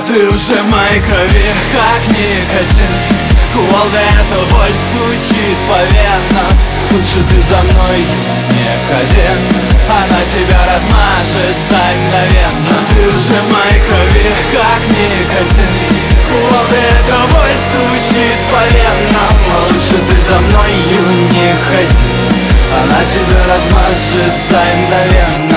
ты уже в моей крови, как никотин. Кувалда, эта боль стучит по венам. Лучше ты за мной не ходи, она тебя размажет за мгновенно. Ты уже в моей крови, как никотин. Кувалда, эта боль стучит по венам. А лучше ты за мной не ходи, она тебя размажет за мгновенно.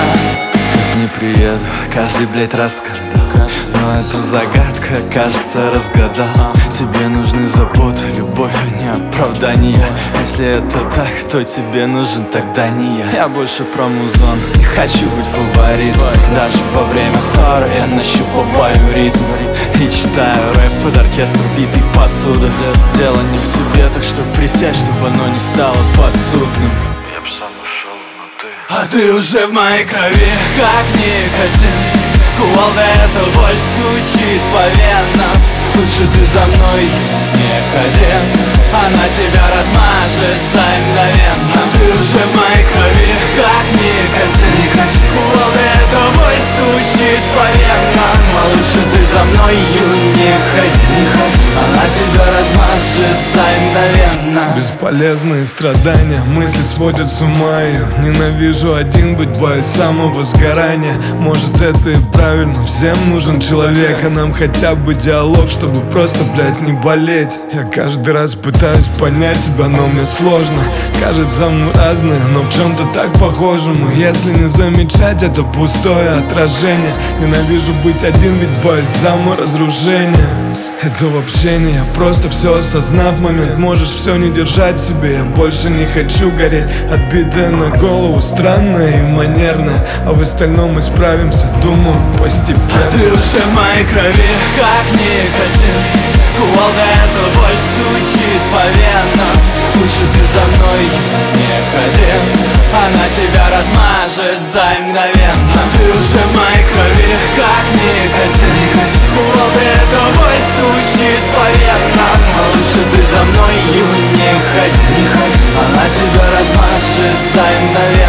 Не приеду, каждый, блядь, раз когда, но эту загадка, кажется, разгадал. Тебе нужны заботы, любовь, а не оправдание. Если это так, то тебе нужен тогда не я. Я больше про музон, не хочу быть фаворитом. Даже во время ссоры я нащупываю ритм и читаю рэп под оркестр битой посуды. Дело не в тебе, так что присядь, чтобы оно не стало подсудным. Я б сам ушел, но ты... А ты уже в моей крови, как никотин. Кувалда, эта боль стучит по венам. Лучше ты за мной не ходи, она тебя размажет за мгновенно. А ты уже в моей крови, как никотин. Кувалда, эта боль стучит по венам. А лучше ты за мной не ходи, она тебя размажет за мгновенно. Бесполезные страдания, мысли сводят с ума ее. Ненавижу один быть, боюсь самого сгорания. Может, это и правильно, всем нужен человек, а нам хотя бы диалог, чтобы просто, блядь, не болеть. Я каждый раз пытаюсь понять тебя, но мне сложно. Кажется, мы разные, но в чем-то так похожи мы. Если не замечать, это пустое отражение. Ненавижу быть один, ведь боюсь саморазрушения. Это вообще не я, просто все осознав момент. Можешь все не держать в себе, я больше не хочу гореть. Отбитая на голову, странная и манерная, а в остальном мы справимся, думаю, постепенно. А ты уже в моей крови, как никотин. Кувалда, эта боль стучит по венам. Лучше ты за мной не ходи, она тебя размажет за мгновенно. А ты уже в моей крови, как никотин. Кувалда, эта боль стучит по венам. А лучше ты за мной не ходи, она тебя размажет за мгновенно.